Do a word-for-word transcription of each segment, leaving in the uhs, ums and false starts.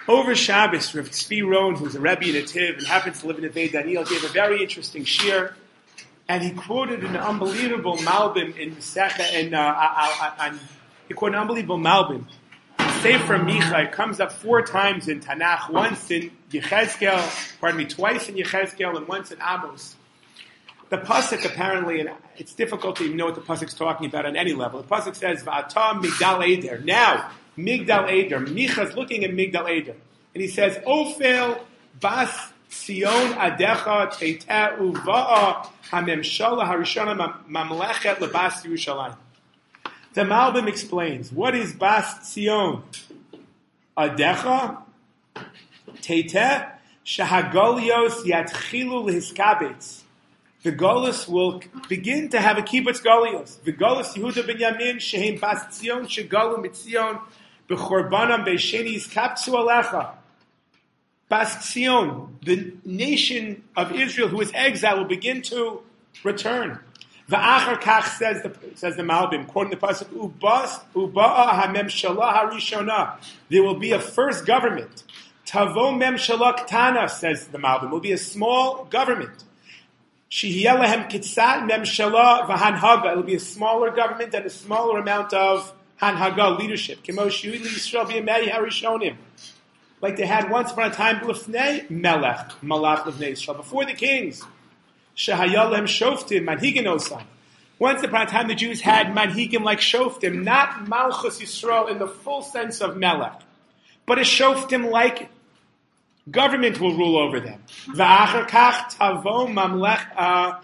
Over Shabbos, Rav Tzvi Rohn, who's a Rebbe in Ativ and happens to live in Neve Daniel, gave a very interesting shir, and he quoted an unbelievable Malbim in Secha, in, uh, uh, uh, he quoted an unbelievable Malbim. Sefer Micha, it comes up four times in Tanakh, once in Yechezkel, pardon me, twice in Yechezkel and once in Amos. The pasuk apparently, and it's difficult to even know what the pasuk's talking about on any level. The pasuk says, "Va'ata Migdal Eder." Now, Migdal Eder. Micha's looking at Migdal Eder, and he says, "Ofel bas Sion adecha teiteh uva'a hamemshala harishona mamlechet lebas Yerushalayim." The Malbim explains, what is bas Sion adecha teiteh shahagolios yatchilu lehiskabetz. The Golus will begin to have a kibbutz Golios. The Golus Yehuda ben Yamin shehem bas Tzion shegalu mitzion b'chorbanam be'shenis kaptzu alecha. Bas Tzion, the nation of Israel who is exiled, will begin to return. V'achar kach says the says the Malbim, quoting the pasuk, Ubas uba'a hamemshala harishona. There will be a first government. Tavo memshala ktana, says the Malbim. Will be a small government. Shihiyalahem kitzat memshala v'hanhaga. It will be a smaller government and a smaller amount of hanhaga, leadership. Kemo shuyli Yisrael b'yamei harishonim. Like they had once upon a time, l'fnei melech, malach l'fnei Yisrael, before the kings. Shehayalahem shoftim, manhigim osam. Once upon a time, the Jews had manhigim like shoftim, not malchus Yisrael in the full sense of melech, but a shoftim like government will rule over them. V'achar kach tavo mamlechet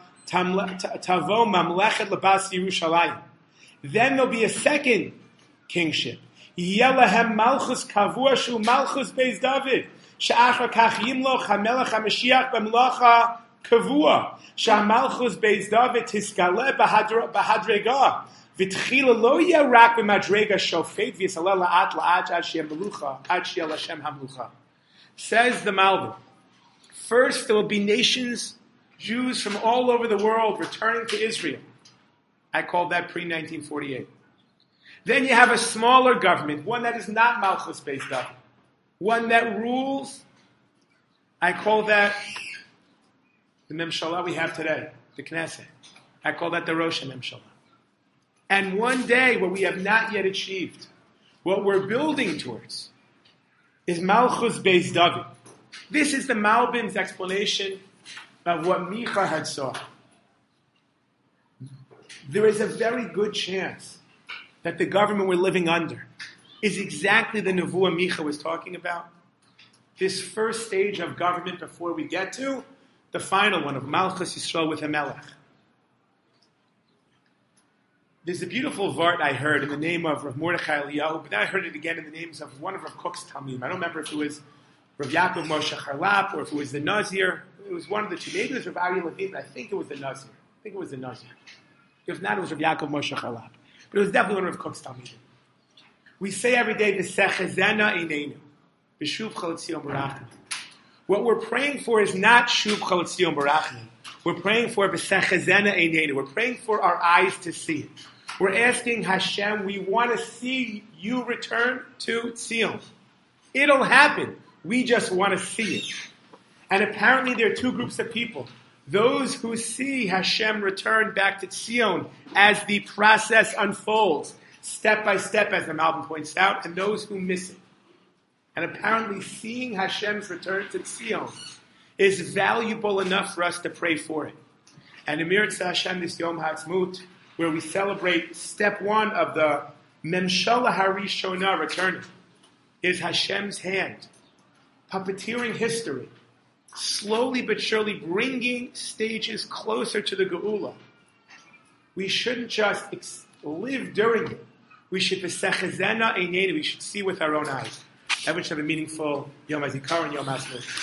lebas Yerushalayim. Then there'll be a second kingship. Yelahem malchus kavua shu malchus beis David. She'achar kach yimloch hamelech hamashiach b'melacha kavua. She'malchus beis David tiskale bahadrega. V'tchila lo yeh rak b'madrega shofet v'yisaleh la'at la'at ad she'em melucha ad she'el Hashem hamlucha. Says the Malbim, first there will be nations, Jews from all over the world returning to Israel. I call that pre nineteen forty-eight. Then you have a smaller government, one that is not Malchus based up, one that rules. I call that the Memshalah we have today, the Knesset. I call that the Rosh Memshalah. And one day, what we have not yet achieved, what we're building towards, is Malchus Beis David. This is the Malbim's explanation of what Micha had saw. There is a very good chance that the government we're living under is exactly the Nevuah Micha was talking about. This first stage of government before we get to the final one of Malchus Yisrael with Hamelech. There's a beautiful vart I heard in the name of Rav Mordechai Eliyahu, but then I heard it again in the names of one of Rav Kook's Talmidim. I don't remember if it was Rav Yaakov Moshe Charlap or if it was the Nazir. It was one of the two. Maybe it was Rav Aryeh Levin, but I think it was the Nazir. I think it was the Nazir. If not, it was Rav Yaakov Moshe Charlap. But it was definitely one of Rav Kook's Talmidim. We say every day, V'sechezena eineinu, B'shuv Chaletzion Barachim. What we're praying for is not Shuv Chaletzion Barachim. We're praying for V'sechezena eineinu. We're praying for our eyes to see it. We're asking Hashem, we want to see you return to Zion. It'll happen. We just want to see it. And apparently there are two groups of people. Those who see Hashem return back to Zion as the process unfolds, step by step, as the Malbim points out, and those who miss it. And apparently seeing Hashem's return to Zion is valuable enough for us to pray for it. And Emir Tzah Hashem this Yom HaAtzmaut, where we celebrate step one of the Memshala Harishona returning, is Hashem's hand, puppeteering history, slowly but surely bringing stages closer to the Geula. We shouldn't just ex- live during it. We should v'sechezena einenu. We should see with our own eyes. Everyone should have a meaningful Yom HaZikaron, Yom HaAtzmaut.